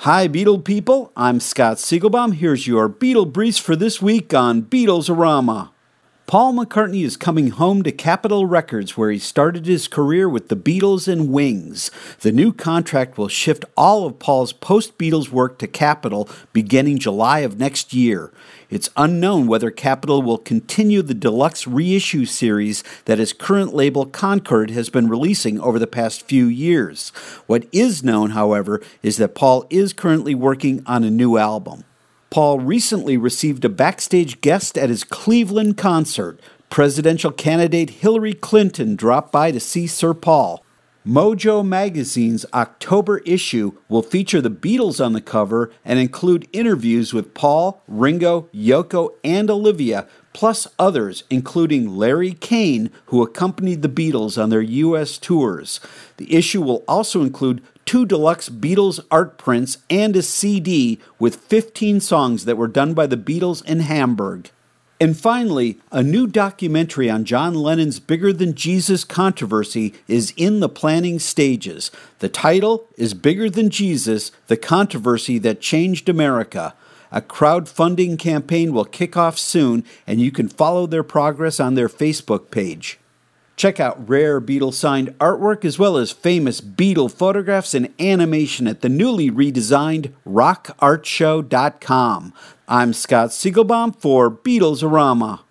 Hi, Beatle people. I'm Scott Siegelbaum. Here's your Beatle Briefs for this week on Beatles-orama. Paul McCartney is coming home to Capitol Records, where he started his career with the Beatles and Wings. The new contract will shift all of Paul's post-Beatles work to Capitol beginning July of next year. It's unknown whether Capitol will continue the deluxe reissue series that his current label Concord has been releasing over the past few years. What is known, however, is that Paul is currently working on a new album. Paul recently received a backstage guest at his Cleveland concert. Presidential candidate Hillary Clinton dropped by to see Sir Paul. Mojo magazine's October issue will feature the Beatles on the cover and include interviews with Paul, Ringo, Yoko, and Olivia, plus others, including Larry Kane, who accompanied the Beatles on their U.S. tours. The issue will also include 2 deluxe Beatles art prints and a CD with 15 songs that were done by the Beatles in Hamburg. And finally, a new documentary on John Lennon's Bigger Than Jesus controversy is in the planning stages. The title is Bigger Than Jesus, The Controversy That Changed America. A crowdfunding campaign will kick off soon, and you can follow their progress on their Facebook page. Check out rare Beatle-signed artwork as well as famous Beatle photographs and animation at the newly redesigned rockartshow.com. I'm Scott Siegelbaum for Beatles-orama.